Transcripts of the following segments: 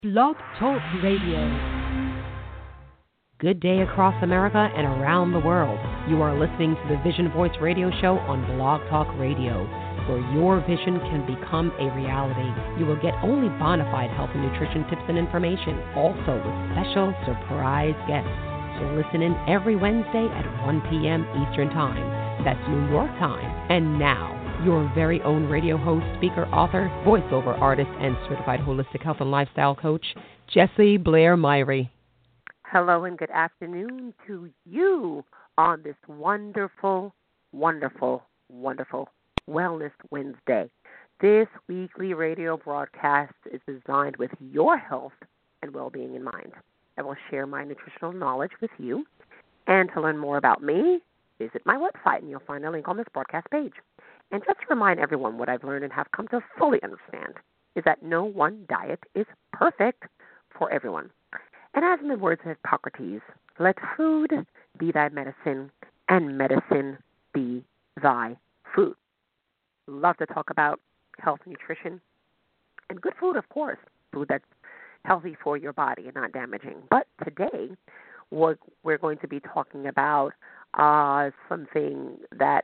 Blog Talk Radio. Good day across America and around the world. You are listening to the Vision Voice Radio Show on Blog Talk Radio, where your vision can become a reality. You will get only bona fide health and nutrition tips and information, also with special surprise guests. So listen in every Wednesday at 1 p.m. Eastern Time. That's New York time. And now, your very own radio host, speaker, author, voiceover artist, and certified holistic health and lifestyle coach, Jessie Blair Myrie. Hello and good afternoon to you on this wonderful, wonderful, wonderful Wellness Wednesday. This weekly radio broadcast is designed with your health and well-being in mind. I will share my nutritional knowledge with you. And to learn more about me, visit my website, and you'll find a link on this broadcast page. And just to remind everyone what I've learned and have come to fully understand is that no one diet is perfect for everyone. And as in the words of Hippocrates, let food be thy medicine, and medicine be thy food. Love to talk about health and nutrition, and good food, of course, food that's healthy for your body and not damaging. But today, we're going to be talking about something that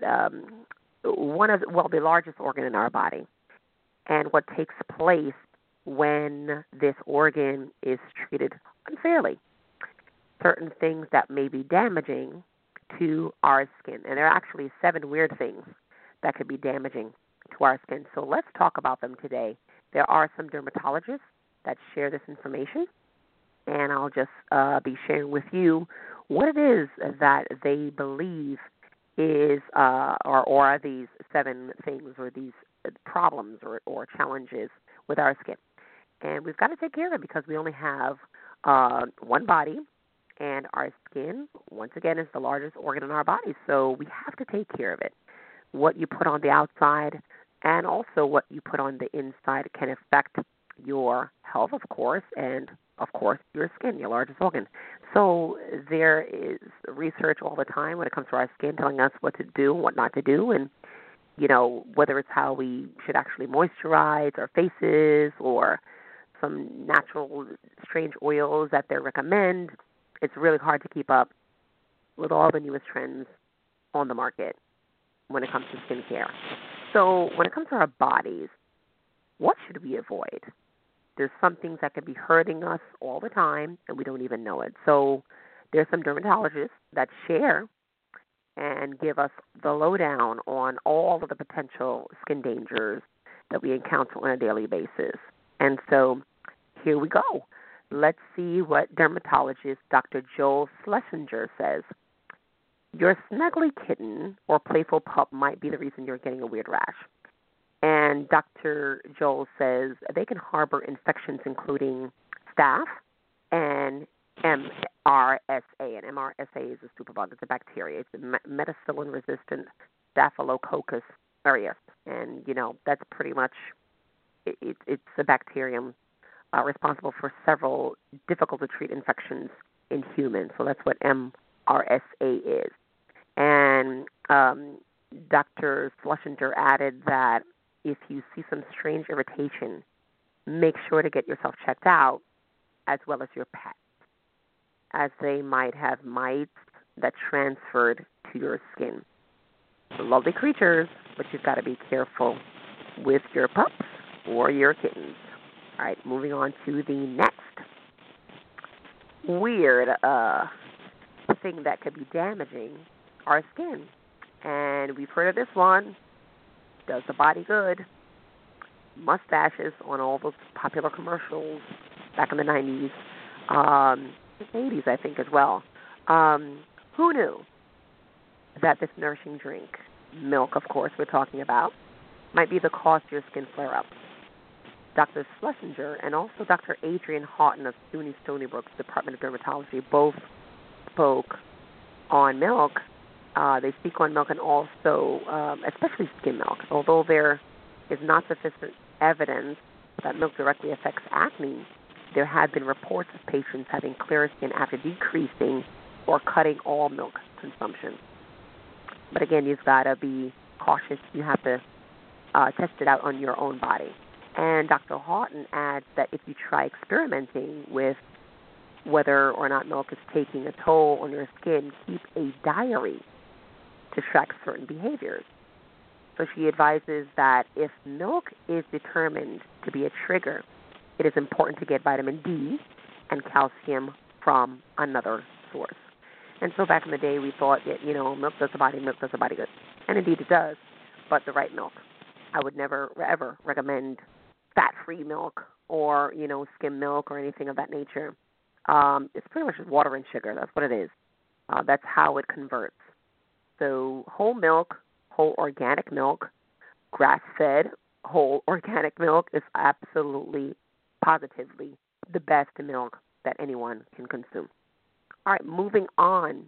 the largest organ in our body, and what takes place when this organ is treated unfairly. Certain things that may be damaging to our skin. And there are actually 7 weird things that could be damaging to our skin. So let's talk about them today. There are some dermatologists that share this information, and I'll just be sharing with you what it is that they believe is or are these 7 things or these problems or challenges with our skin. And we've got to take care of it because we only have one body, and our skin, once again, is the largest organ in our body. So we have to take care of it. What you put on the outside and also what you put on the inside can affect your health, of course, and, of course, your skin, your largest organ. So there is research all the time when it comes to our skin telling us what to do and what not to do, and, you know, whether it's how we should actually moisturize our faces or some natural strange oils that they recommend. It's really hard to keep up with all the newest trends on the market when it comes to skincare. So when it comes to our bodies, what should we avoid? There's some things that could be hurting us all the time, and we don't even know it. So there's some dermatologists that share and give us the lowdown on all of the potential skin dangers that we encounter on a daily basis. And so here we go. Let's see what dermatologist Dr. Joel Schlesinger says. Your snuggly kitten or playful pup might be the reason you're getting a weird rash. And Dr. Joel says they can harbor infections including staph and MRSA. And MRSA is a superbug. It's a bacteria. It's a methicillin-resistant Staphylococcus aureus. And, you know, that's pretty much, it's a bacterium responsible for several difficult-to-treat infections in humans. So that's what MRSA is. And Dr. Schlesinger added that if you see some strange irritation, make sure to get yourself checked out, as well as your pet, as they might have mites that transferred to your skin. They're lovely creatures, but you've got to be careful with your pups or your kittens. All right, moving on to the next weird thing that could be damaging our skin. And we've heard of this one. Does the body good. Mustaches on all those popular commercials back in the 90s, 80s, I think, as well. Who knew that this nourishing drink, milk, of course, we're talking about, might be the cause to your skin flare-ups? Dr. Schlesinger and also Dr. Adrian Houghton of SUNY Stony Brook Department of Dermatology both spoke on milk. They speak on milk and also, especially skim milk. Although there is not sufficient evidence that milk directly affects acne, there have been reports of patients having clearer skin after decreasing or cutting all milk consumption. But again, you've got to be cautious. You have to test it out on your own body. And Dr. Houghton adds that if you try experimenting with whether or not milk is taking a toll on your skin, keep a diary to track certain behaviors. So she advises that if milk is determined to be a trigger, it is important to get vitamin D and calcium from another source. And so back in the day, we thought that, milk does the body good. And indeed it does, but the right milk. I would never, ever recommend fat-free milk or, skim milk or anything of that nature. It's pretty much just water and sugar. That's what it is. That's how it converts. So whole milk, whole organic milk, grass-fed whole organic milk is absolutely, positively the best milk that anyone can consume. All right, moving on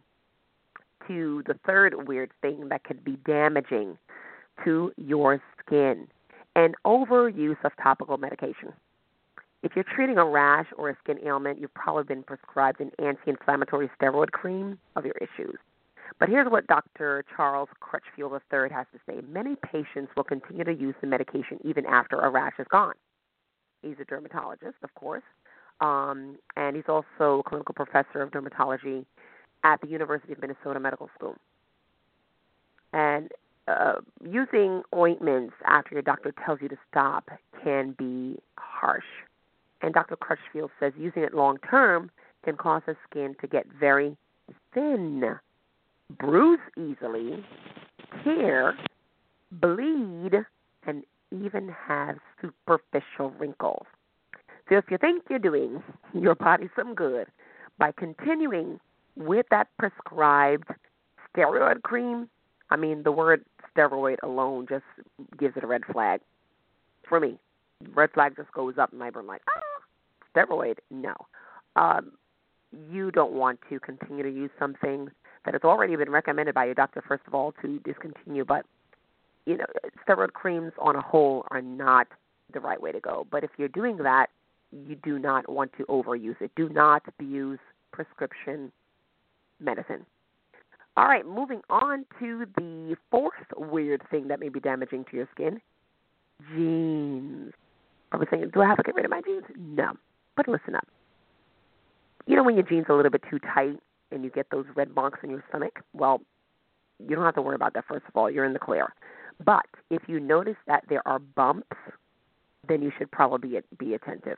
to the third weird thing that could be damaging to your skin, and overuse of topical medication. If you're treating a rash or a skin ailment, you've probably been prescribed an anti-inflammatory steroid cream of your issues. But here's what Dr. Charles Crutchfield III has to say. Many patients will continue to use the medication even after a rash is gone. He's a dermatologist, of course, and he's also a clinical professor of dermatology at the University of Minnesota Medical School. And using ointments after your doctor tells you to stop can be harsh. And Dr. Crutchfield says using it long term can cause the skin to get very thin, bruise easily, tear, bleed, and even have superficial wrinkles. So if you think you're doing your body some good by continuing with that prescribed steroid cream, I mean, the word steroid alone just gives it a red flag. For me, red flag just goes up in my brain like, steroid? No. You don't want to continue to use something that has already been recommended by your doctor, first of all, to discontinue. But, steroid creams on a whole are not the right way to go. But if you're doing that, you do not want to overuse it. Do not abuse prescription medicine. All right, moving on to the fourth weird thing that may be damaging to your skin, jeans. Are we saying, do I have to get rid of my jeans? No, but listen up. When your jeans are a little bit too tight and you get those red marks in your stomach, well, you don't have to worry about that, first of all. You're in the clear. But if you notice that there are bumps, then you should probably be attentive.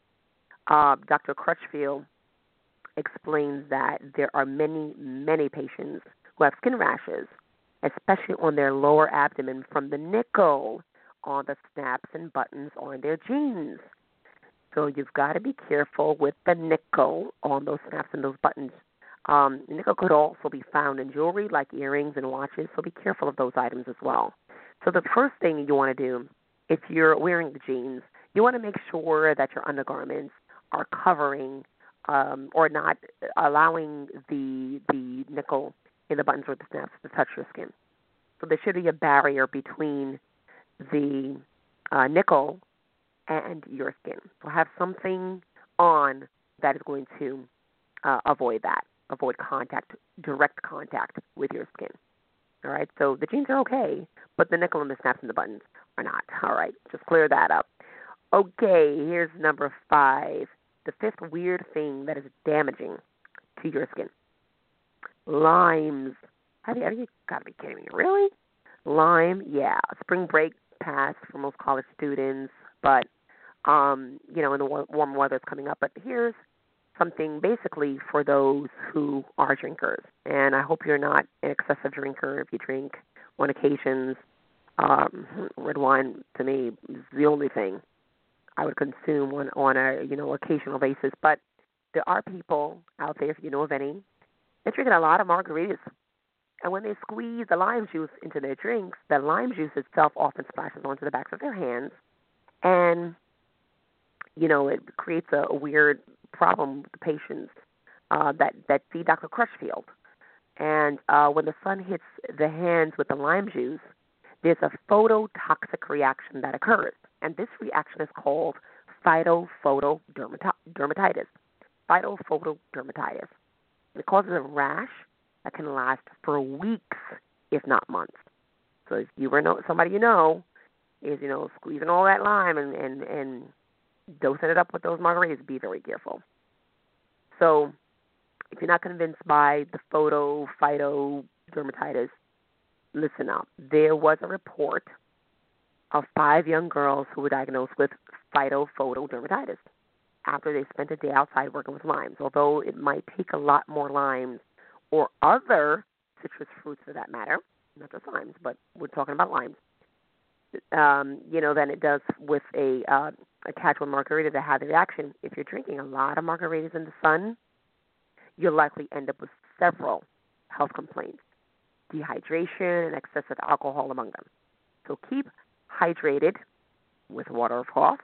Dr. Crutchfield explains that there are many, many patients who have skin rashes, especially on their lower abdomen from the nickel on the snaps and buttons on their jeans. So you've got to be careful with the nickel on those snaps and those buttons. Nickel could also be found in jewelry like earrings and watches, so be careful of those items as well. So the first thing you want to do, if you're wearing the jeans, you want to make sure that your undergarments are covering or not allowing the nickel in the buttons or the snaps to touch your skin. So there should be a barrier between the nickel and your skin. So have something on that is going to avoid contact, direct contact with your skin. All right, so the jeans are okay, but the nickel and the snaps and the buttons are not. All right, just clear that up. Okay, here's number 5, the fifth weird thing that is damaging to your skin. Limes. Have you got to be kidding me, really? Lime, yeah. Spring break passed for most college students, but, in the warm weather is coming up. But here's something basically for those who are drinkers. And I hope you're not an excessive drinker if you drink on occasions. Red wine, to me, is the only thing I would consume on a, occasional basis. But there are people out there, if you know of any, they're drinking a lot of margaritas. And when they squeeze the lime juice into their drinks, the lime juice itself often splashes onto the backs of their hands. And, it creates a weird problem with the patients that see Dr. Crutchfield. And when the sun hits the hands with the lime juice, there's a phototoxic reaction that occurs. And this reaction is called phytophotodermatitis. Phytophotodermatitis. It causes a rash that can last for weeks, if not months. So if you were somebody is, squeezing all that lime and dosing it up with those margaritas. Be very careful. So if you're not convinced by the phytodermatitis, listen up. There was a report of 5 young girls who were diagnosed with phytodermatitis after they spent a day outside working with limes. Although it might take a lot more limes or other citrus fruits for that matter, not just limes, but we're talking about limes, than it does with a casual margarita to have the reaction. If you're drinking a lot of margaritas in the sun, you'll likely end up with several health complaints, dehydration and excessive alcohol among them. So keep hydrated with water, of course,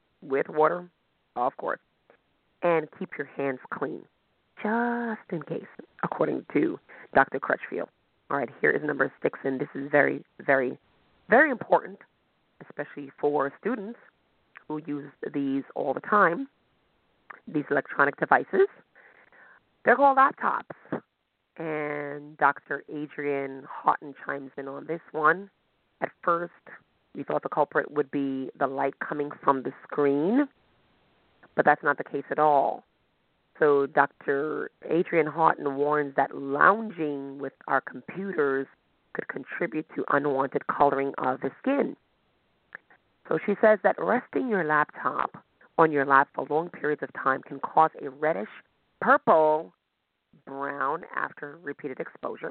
and keep your hands clean, just in case, according to Dr. Crutchfield. All right, here is number 6, and this is very, very, very important, especially for students who use these all the time, these electronic devices. They're called laptops, and Dr. Adrienne Haughton chimes in on this one. At first, we thought the culprit would be the light coming from the screen, but that's not the case at all. So Dr. Adrienne Haughton warns that lounging with our computers could contribute to unwanted coloring of the skin. So she says that resting your laptop on your lap for long periods of time can cause a reddish purple brown after repeated exposure.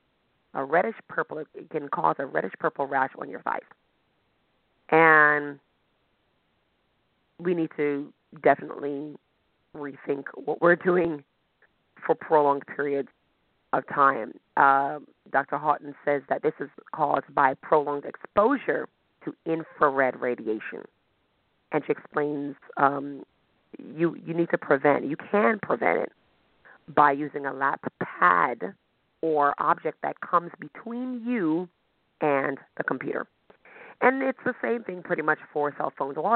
It can cause a reddish purple rash on your thighs. And we need to definitely rethink what we're doing for prolonged periods of time. Dr. Haughton says that this is caused by prolonged exposure to infrared radiation. And she explains you need to prevent. You can prevent it by using a lap pad or object that comes between you and the computer. And it's the same thing pretty much for cell phones. All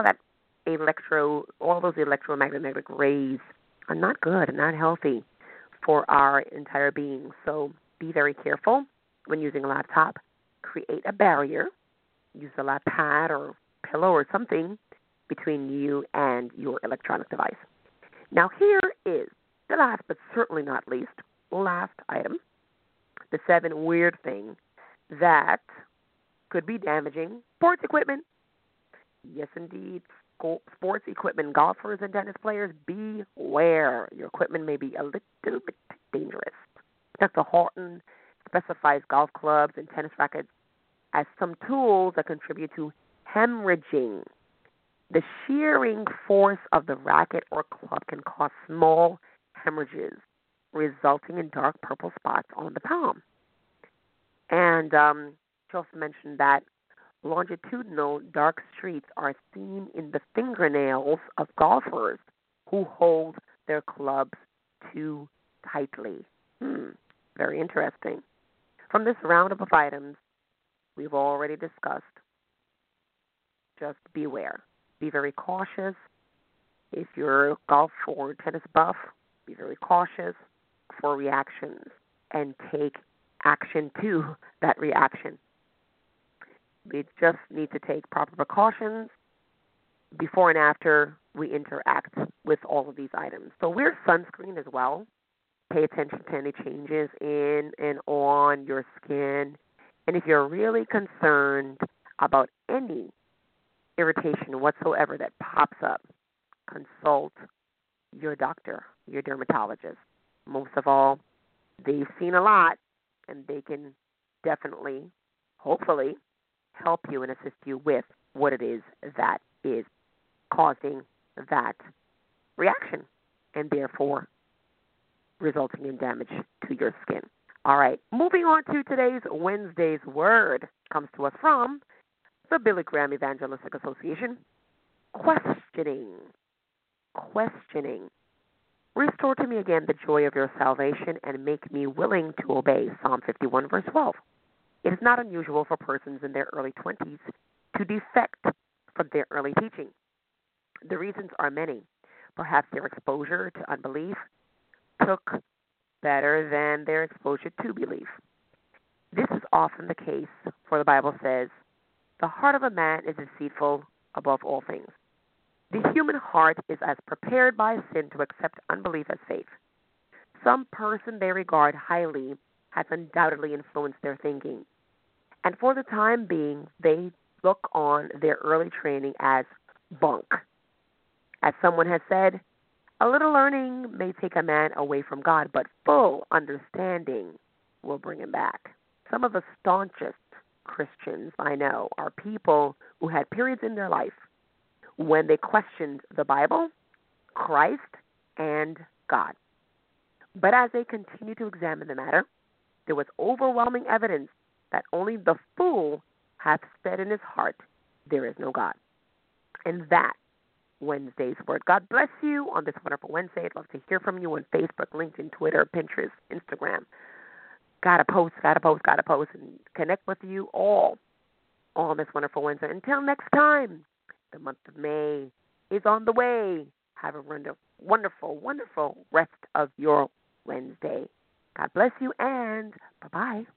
those electromagnetic rays are not good and not healthy for our entire being. So be very careful when using a laptop. Create a barrier. Use a lap pad or pillow or something between you and your electronic device. Now here is the last, but certainly not least, last item, the 7 weird things that could be damaging sports equipment. Yes, indeed. Sports equipment, golfers and tennis players, beware. Your equipment may be a little bit dangerous. Dr. Haughton specifies golf clubs and tennis rackets as some tools that contribute to hemorrhaging. The shearing force of the racket or club can cause small hemorrhages, resulting in dark purple spots on the palm. And she also mentioned that longitudinal dark streaks are seen in the fingernails of golfers who hold their clubs too tightly. Very interesting. From this roundup of items we've already discussed, just beware. Be very cautious. If you're a golf or tennis buff, be very cautious for reactions and take action to that reaction. We just need to take proper precautions before and after we interact with all of these items. So wear sunscreen as well. Pay attention to any changes in and on your skin. And if you're really concerned about any irritation whatsoever that pops up, consult your doctor, your dermatologist. Most of all, they've seen a lot, and they can definitely, hopefully, help you and assist you with what it is that is causing that reaction and therefore resulting in damage to your skin. All right, moving on to today's Wednesday's word. Comes to us from the Billy Graham Evangelistic Association. Questioning. Restore to me again the joy of your salvation and make me willing to obey. Psalm 51, verse 12. It is not unusual for persons in their early 20s to defect from their early teaching. The reasons are many. Perhaps their exposure to unbelief took better than their exposure to belief. This is often the case, for the Bible says, The heart of a man is deceitful above all things. The human heart is as prepared by sin to accept unbelief as faith. Some person they regard highly has undoubtedly influenced their thinking. And for the time being, they look on their early training as bunk. As someone has said, a little learning may take a man away from God, but full understanding will bring him back. Some of the staunchest Christians I know are people who had periods in their life when they questioned the Bible, Christ, and God. But as they continued to examine the matter, there was overwhelming evidence that only the fool hath said in his heart, there is no God. And that Wednesday's word. God bless you on this wonderful Wednesday. I'd love to hear from you on Facebook, LinkedIn, Twitter, Pinterest, Instagram. Gotta post, and connect with you all on this wonderful Wednesday. Until next time, the month of May is on the way. Have a wonderful, wonderful rest of your Wednesday. God bless you, and bye-bye.